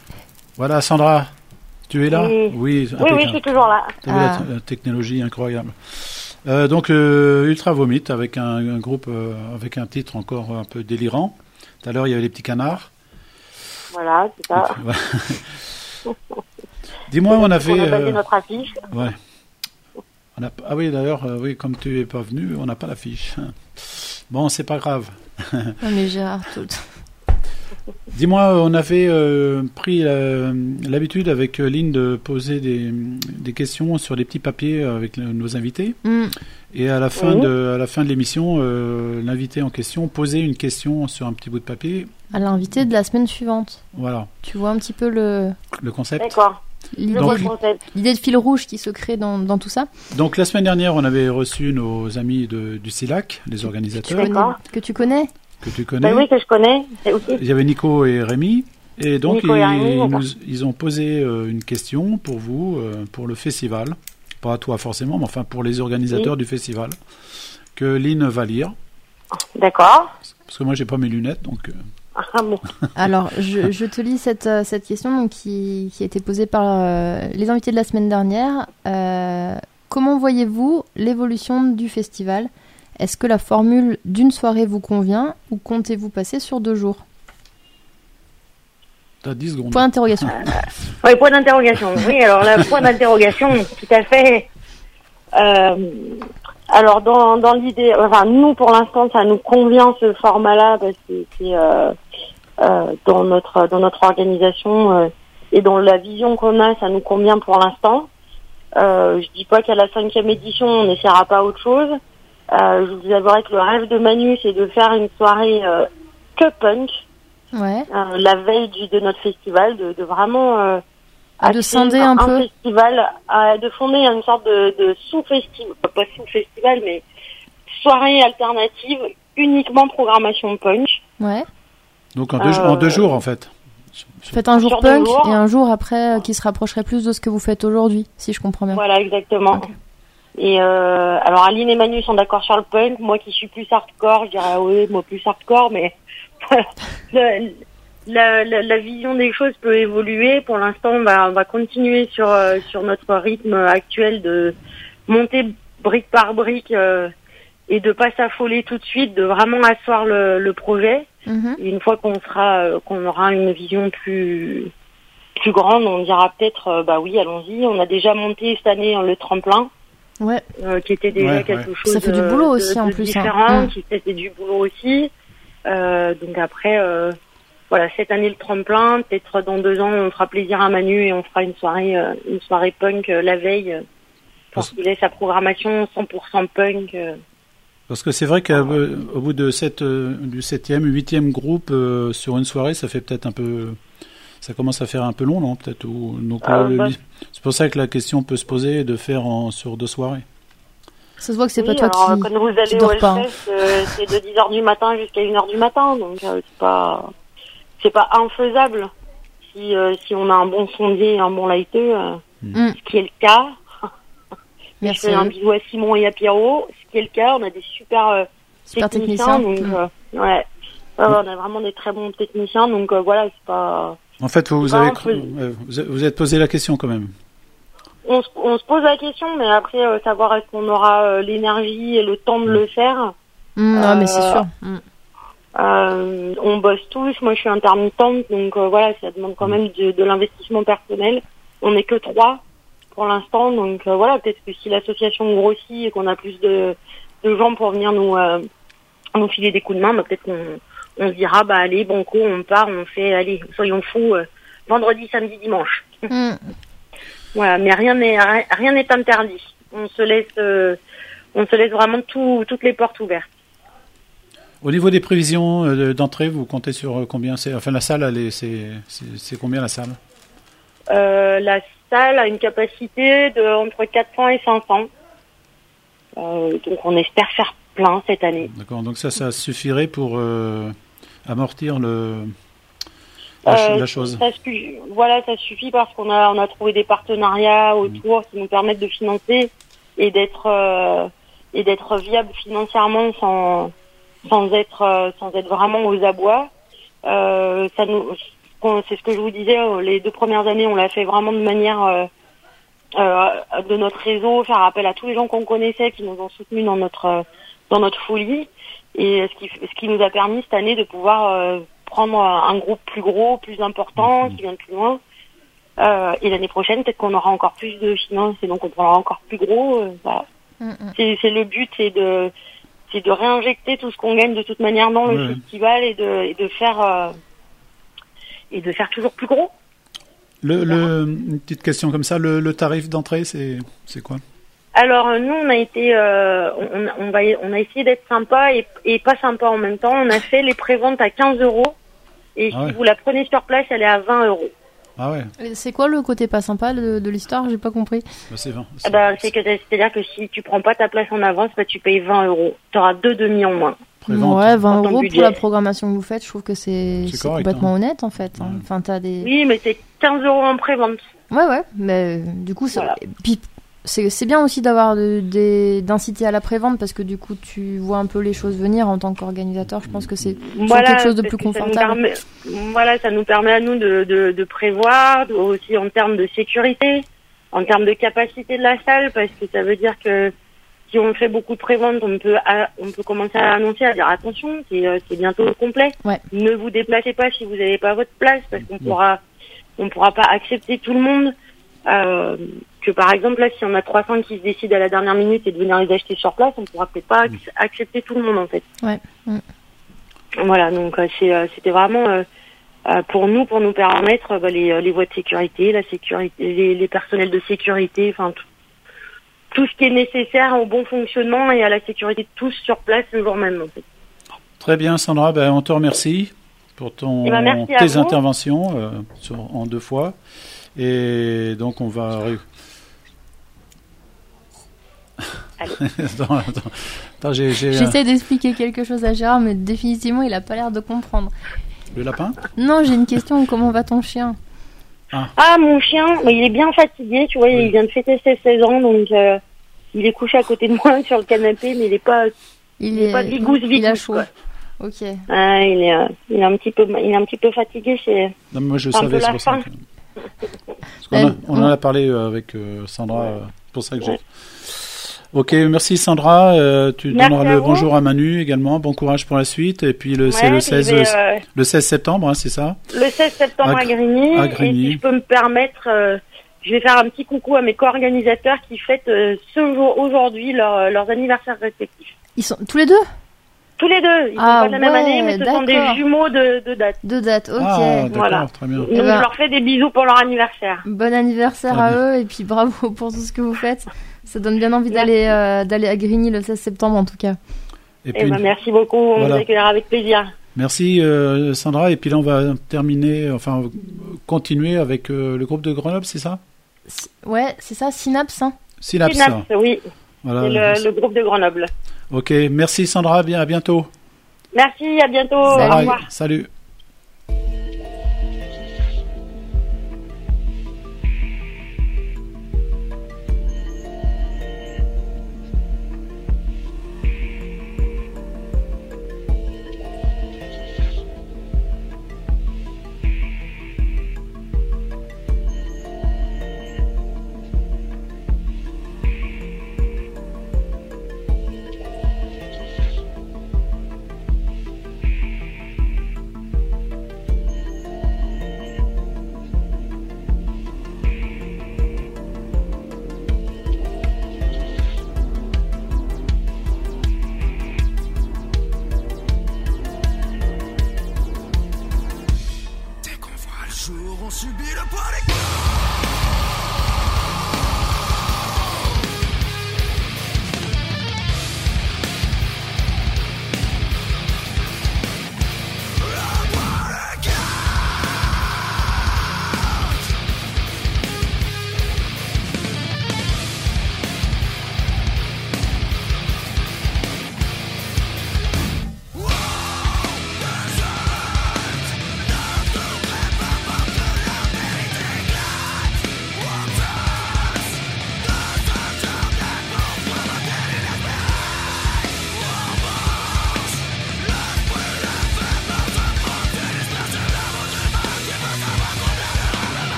Voilà, Sandra, tu es là? Oui, oui, oui, oui, je suis toujours là. T'as vu Ah. la, la technologie incroyable. Euh, donc euh, Ultra Vomit avec un, un groupe euh, avec un titre encore un peu délirant. Tout à l'heure il y avait les petits canards. Voilà, c'est ça. Voilà. Dis-moi, on a fait. On a basé euh, notre affiche. Ouais. On a, ah oui, d'ailleurs, euh, oui, comme tu es pas venu, on n'a pas l'affiche. Bon, c'est pas grave. Non, mais Gérard, tout... Dis-moi, on avait euh, pris la- l'habitude avec euh, Lynn de poser des, des questions sur des petits papiers avec le- nos invités. Mm. Et à la fin Oui. de, à la fin de l'émission, euh, l'invité en question posait une question sur un petit bout de papier. À l'invité de la semaine suivante. Voilà, Tu vois un petit peu le le concept. D'accord. l'idée, Je Donc- vois le concept. l'idée de fil rouge qui se crée dans, dans tout ça. Donc la semaine dernière, on avait reçu nos amis de, du CILAC, les Tu organisateurs, connais- D'accord. que tu connais. que tu connais. Ben oui, que je connais. C'est ok. Il y avait Nico et Rémi. Et donc, Nico et ils, Rémi, ils d'accord. nous- ils ont posé euh, une question pour vous, euh, pour le festival. Pas à toi forcément, mais enfin pour les organisateurs Oui. du festival. Que Lynn va lire. D'accord. Parce que moi, j'ai pas mes lunettes, donc... euh, Ah bon. Alors, je, je te lis cette, euh, cette question donc, qui, qui a été posée par euh, les invités de la semaine dernière. Euh, comment voyez-vous l'évolution du festival ? Est-ce que la formule d'une soirée vous convient ou comptez-vous passer sur deux jours ? T'as dix secondes. Point d'interrogation. Oui, point d'interrogation. Oui, alors là, point d'interrogation, tout à fait. Euh, alors, dans, dans l'idée, enfin, nous, pour l'instant, ça nous convient ce format-là parce que c'est euh, euh, dans notre dans notre organisation euh, et dans la vision qu'on a, ça nous convient pour l'instant. Euh, je dis pas qu'à la cinquième édition, on n'essaiera pas autre chose. Euh, je vous avouerai que le rêve de Manu, c'est de faire une soirée euh, que punk. Ouais. Euh, la veille du, de notre festival, de, de vraiment euh, Ah, de axer scinder un peu. festival, euh, de fonder une sorte de, de sous-festival, pas sous-festival, mais soirée alternative, uniquement programmation punk. Ouais. Donc en deux, Euh, en deux jours, en fait. Faites un jour Sur deux punk jours. et un jour après euh, qui se rapprocherait plus de ce que vous faites aujourd'hui, si je comprends bien. Voilà, exactement. Ok. Et euh, alors Aline et Manu sont d'accord sur le punk, moi qui suis plus hardcore, je dirais ah oui, moi plus hardcore, mais le- la, la, la vision des choses peut évoluer. Pour l'instant, on va, on va continuer sur euh, sur notre rythme actuel de monter brique par brique euh, et de pas s'affoler tout de suite, de vraiment asseoir le, le projet. Mhm. Et une fois qu'on sera, euh, qu'on aura une vision plus plus grande, on dira peut-être, euh, bah oui, allons-y. On a déjà monté cette année euh, le tremplin, Ouais. euh, qui était déjà Ouais, quelque ouais. chose Ça fait du euh, boulot de- aussi, de en plus, hein. différent, Mm. qui c'était du boulot aussi. Euh, donc après, euh, voilà, cette année le tremplin. Peut-être dans deux ans, on fera plaisir à Manu et on fera une soirée, euh, une soirée punk euh, la veille, euh, pour Parce- qu'il ait sa programmation cent pour cent punk. euh. Parce que c'est vrai qu'au bout de sept, euh, du septième, huitième groupe euh, sur une soirée, ça fait peut-être un peu... Ça commence à faire un peu long, non peut-être ou- donc, Ah, le- bah. c'est pour ça que la question peut se poser de faire en, sur deux soirées. Ça se voit que c'est Oui, pas toi alors, qui, quand vous qui allez au dors pas. hein. Hellfest, euh, c'est de dix heures du matin jusqu'à une heure du matin, donc euh, c'est pas c'est pas infaisable si euh, si on a un bon sondier et un bon lighteux, euh, Mm. ce qui est le cas. Merci. Je fais un bisou à Simon et à Pierrot, ce qui est le cas. On a des super, euh, Super techniciens, technicien. donc Mm. euh, ouais. Ouais, ouais, on a vraiment des très bons techniciens, donc euh, voilà, c'est pas. En fait, vous, vous, Bah, avez, on peut- ouais, vous vous êtes posé la question quand même. On, se- on se pose la question, mais après euh, savoir est-ce qu'on aura euh, l'énergie et le temps de le faire. Mm, non, mais c'est Euh, sûr. Mm. Euh, on bosse tous. Moi, je suis intermittente, donc euh, voilà, ça demande quand même de, de l'investissement personnel. On n'est que trois pour l'instant, donc euh, voilà, peut-être que si l'association grossit et qu'on a plus de, de gens pour venir nous euh, nous filer des coups de main, bah, peut-être qu'on on se dira, bah allez, banco, on part, on fait, allez, soyons fous, euh, vendredi, samedi, dimanche. Mm. Voilà, mais rien n'est rien n'est interdit. On se laisse, euh, on se laisse vraiment tout, toutes les portes ouvertes. Au niveau des prévisions euh, d'entrée, vous comptez sur euh, combien c'est, enfin la salle, elle est, c'est, c'est, c'est combien la salle? Euh, la salle a une capacité de entre quatre cents et cinq cents. Euh, donc on espère faire plein cette année. D'accord, donc ça, ça suffirait pour euh, amortir le, la, ch- Euh, la chose. Ça suffit, voilà, ça suffit parce qu'on a on a trouvé des partenariats autour qui nous permettent de financer et d'être euh, et d'être viable financièrement sans sans être euh, sans être vraiment aux abois. Euh, ça nous on- c'est ce que je vous disais, euh, les deux premières années on l'a fait vraiment de manière euh, euh, de notre réseau, faire appel à tous les gens qu'on connaissait qui nous ont soutenus dans notre euh, dans notre folie, et ce qui ce qui nous a permis cette année de pouvoir euh, prendre un groupe plus gros, plus important, qui vient de plus loin. Euh, et l'année prochaine, peut-être qu'on aura encore plus de finances et donc on prendra encore plus gros. Euh, voilà. Mm, mm. C'est, c'est le but, c'est de c'est de réinjecter tout ce qu'on gagne de toute manière dans le Ouais. festival et de et de faire euh, et de faire toujours plus gros. Le, le, une petite question comme ça, le, le tarif d'entrée, c'est, c'est quoi? Alors euh, nous on a été, euh, on, on va, on a essayé d'être sympa et, et pas sympa en même temps. On a fait les préventes à quinze euros et Ah si ouais. vous la prenez sur place, elle est à vingt euros. Ah ouais, Et c'est quoi le côté pas sympa de, de l'histoire? J'ai pas compris. bah c'est vingt. Ah bah, c'est que c'est-à-dire que si tu prends pas ta place en avance, bah tu payes vingt euros. Tu auras deux demi en moins. Prévente. Ouais, vingt Dans ton euros budget. pour la programmation que vous faites, je trouve que c'est C'est c'est correct, complètement hein. honnête en fait. hein. Ouais. Enfin, t'as des. Oui, mais c'est quinze euros en prévente. Ouais, ouais, mais euh, du coup, ça... Voilà. puis c'est c'est bien aussi d'avoir de, des- d'inciter à la prévente parce que du coup, tu vois un peu les choses venir en tant qu'organisateur. Je pense que c'est toujours quelque chose de parce plus que ça nous confortable. permet- voilà, ça nous permet à nous de, de, de prévoir, de- aussi en termes de sécurité, en termes de capacité de la salle, parce que ça veut dire que si on fait beaucoup de prévente, on peut, à- on peut commencer à annoncer, à dire attention, c'est, euh, c'est bientôt complet. Ouais. Ne vous déplacez pas si vous n'avez pas votre place, parce qu'on pourra, on pourra pas accepter tout le monde. Euh, que par exemple là, si on a trois cents qui se décident à la dernière minute et de venir les acheter sur place, on pourra peut-être pas ac- accepter tout le monde en fait. Ouais. Mm. Voilà, donc euh, c'est, euh, c'était vraiment euh, euh, pour nous, pour nous permettre euh, bah, les, euh, les voies de sécurité, la sécurité, les, les personnels de sécurité, enfin tout, tout ce qui est nécessaire au bon fonctionnement et à la sécurité de tous sur place le jour même. En fait. Très bien, Sandra, ben, on te remercie pour ton, Eh ben, merci à tes vous. interventions euh, sur, en deux fois. Et donc, on va... ré- Allez. attends, attends, attends, j'ai, j'ai euh, J'essaie d'expliquer quelque chose à Gérard, mais définitivement, il a pas l'air de comprendre. le lapin. Non, j'ai une question. Comment va ton chien? Ah, mon chien, bah, il est bien fatigué, tu vois, Oui. il vient de fêter ses seize ans, donc euh, il est couché à côté de moi sur le canapé, mais il est pas, Il il est pas vigousse, il a vigousse, chaud. quoi. Ok. Ah, il est, euh, il est un petit peu, il est un petit peu fatigué, c'est. Non, mais moi, je Un savais, peu c'est la pour ça. faim. que- Parce qu'on a- on en a parlé euh, avec euh, Sandra, euh, c'est pour ça que j'ai... Ouais. Ok, merci Sandra. Euh, tu Merci donneras à le vous. bonjour à Manu également. Bon courage pour la suite. Et puis le, c'est Ouais, le je seize, vais, euh, le seize septembre, hein, c'est ça? le seize septembre À à, Gr- Grigny. à Et Grigny. si je peux me permettre, euh, je vais faire un petit coucou à mes co-organisateurs qui fêtent euh, ce jour, aujourd'hui, leur, leurs anniversaires respectifs. Ils sont tous les deux Tous les deux, ils Ah sont pas de la même ouais, année, mais ce sont des d'accord. jumeaux de, de date. Deux dates. Ok. Ah, d'accord, Voilà. très bien. Donc Eh ben- je leur fais des bisous pour leur anniversaire. Bon anniversaire Très à bien. eux et puis bravo pour tout ce que vous faites. Ça donne bien envie d'aller euh, d'aller à Grigny le seize septembre en tout cas. Et Eh puis, ben, merci beaucoup, on Voilà. vous accueillera avec plaisir. merci euh, Sandra. Et puis là, on va terminer, enfin, euh, continuer avec euh, le groupe de Grenoble, c'est ça? Si- Ouais, c'est ça, Synapse. Hein. Synapse. Synapse, oui, Voilà. c'est le, le groupe de Grenoble. Ok, merci Sandra. Bien, à bientôt. Merci, à bientôt, au Salut. revoir. Salut.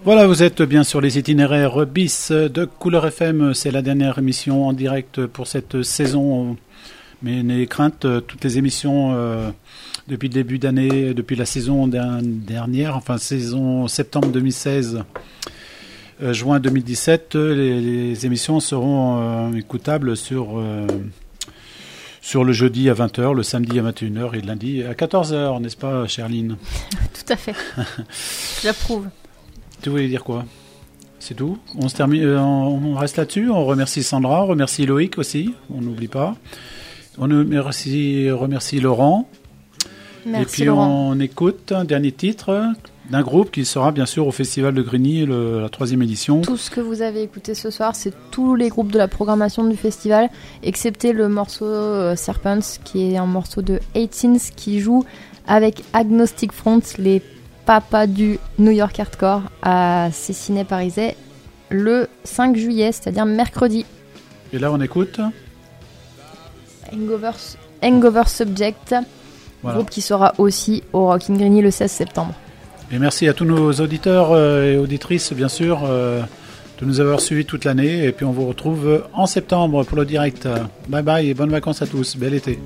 Voilà, vous êtes bien sur les itinéraires bis de Couleur F M. C'est la dernière émission en direct pour cette saison. Mais n'ayez crainte, toutes les émissions euh, depuis le début d'année, depuis la saison dernière, enfin saison septembre deux mille seize, euh, juin deux mille dix-sept, les, les émissions seront euh, écoutables sur, euh, sur le jeudi à vingt heures, le samedi à vingt et une heures et le lundi à quatorze heures, n'est-ce pas, Cherline? Tout à fait. J'approuve. Tu voulais dire quoi? C'est tout? On se termine, euh, on reste là-dessus. On remercie Sandra, on remercie Loïc aussi, on n'oublie pas. On remercie, remercie Laurent. Merci, et puis Laurent. On écoute un dernier titre d'un groupe qui sera bien sûr au Festival de Grigny, le, la troisième édition. Tout ce que vous avez écouté ce soir, c'est tous les groupes de la programmation du festival, excepté le morceau euh, Serpents, qui est un morceau de eighteens qui joue avec Agnostic Front, les papa du New York Hardcore à Cessiné-Parisais le cinq juillet, c'est-à-dire mercredi. Et là, on écoute Hangover, Hangover Subject, voilà. Groupe qui sera aussi au Rock in Grigny le seize septembre. Et merci à tous nos auditeurs et auditrices, bien sûr, de nous avoir suivis toute l'année. Et puis, on vous retrouve en septembre pour le direct. Bye bye et bonnes vacances à tous. Bel été.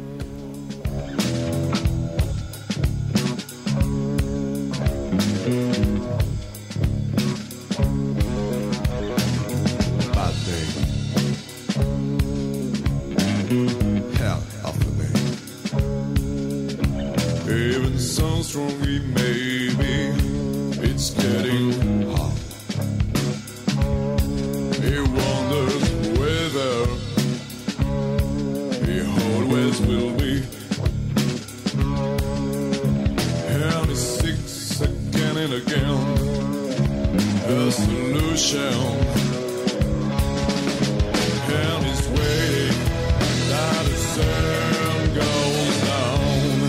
Strongly, maybe it's getting hot. He wonders whether he always will be. And he seeks again and again a solution. And he's waiting that the sun goes down.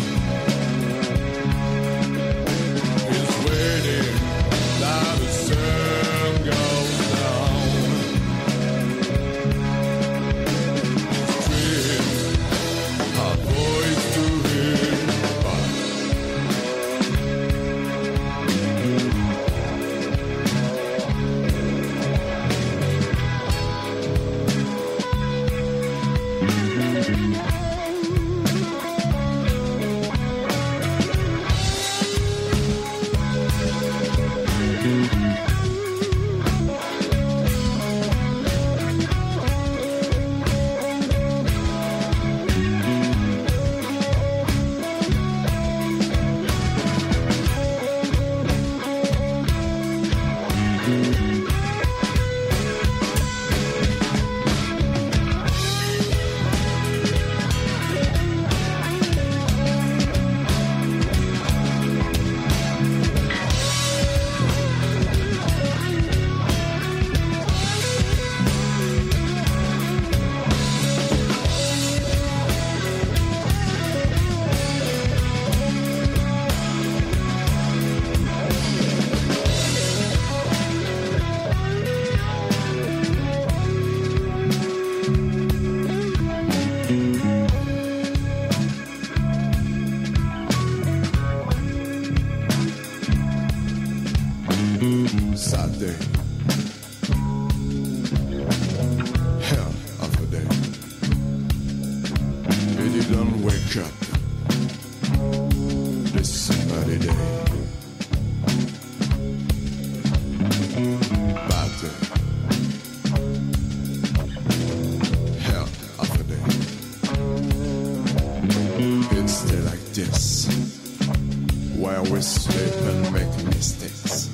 Sad day. Hell of a day. He didn't wake up this Saturday day. Bad day. Hell of a day. It's still like this, where we sleep and make mistakes.